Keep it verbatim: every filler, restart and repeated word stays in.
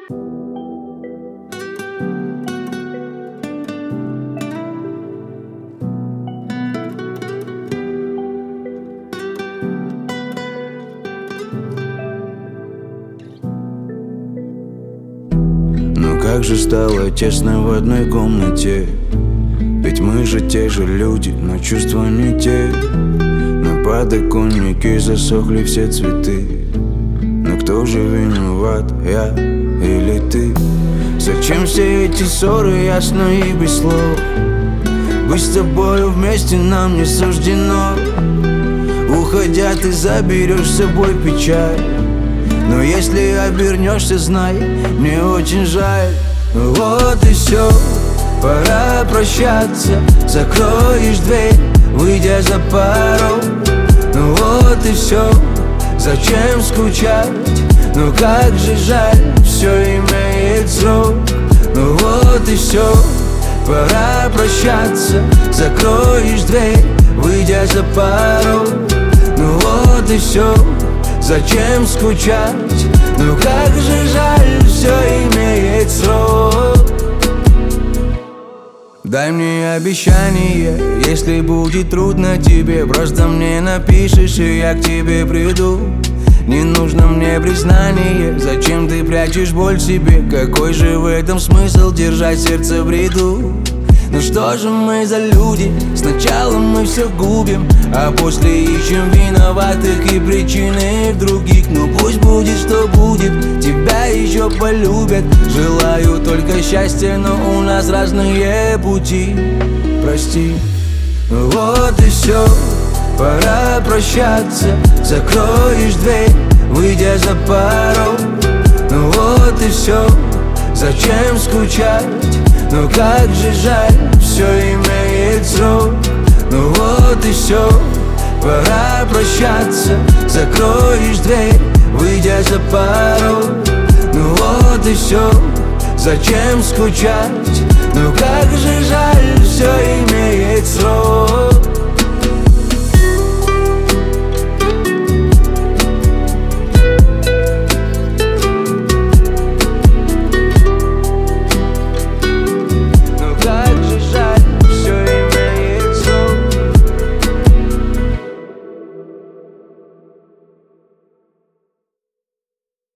Но как же стало тесно в одной комнате. Ведь мы же те же люди, но чувства не те. На подоконнике засохли все цветы. Но кто же виноват, я или ты? Зачем все эти ссоры, ясно и без слов? Быть с тобою вместе нам не суждено. Уходя, ты заберешь с собой печаль. Но если обернешься, знай, мне очень жаль. Вот и все, пора прощаться. Закроешь дверь, выйдя за порог. Ну вот и все, зачем скучать? Ну как же жаль, все имеет срок. Ну вот и все, пора прощаться. Закроешь дверь, выйдя за порог. Ну вот и все, зачем скучать? Ну как же жаль, все имеет срок. Дай мне обещание, если будет трудно тебе, просто мне напишешь, и я к тебе приду. Не нужно мне признание, зачем ты прячешь боль в себе? Какой же в этом смысл держать сердце в бреду? Ну что же мы за люди? Сначала мы все губим, а после ищем виноватых и причины в других. Ну пусть будет, что будет, тебя еще полюбят. Желаю только счастья, но у нас разные пути. Прости. Вот и все, пора прощаться. Закроешь дверь, выйдя за порог. Ну вот и все, зачем скучать? Ну как же жаль, все имеет срок. Ну вот и все, пора прощаться. Закроешь дверь, выйдя за порог. Ну вот и все, зачем скучать? Ну как же жаль, все имеет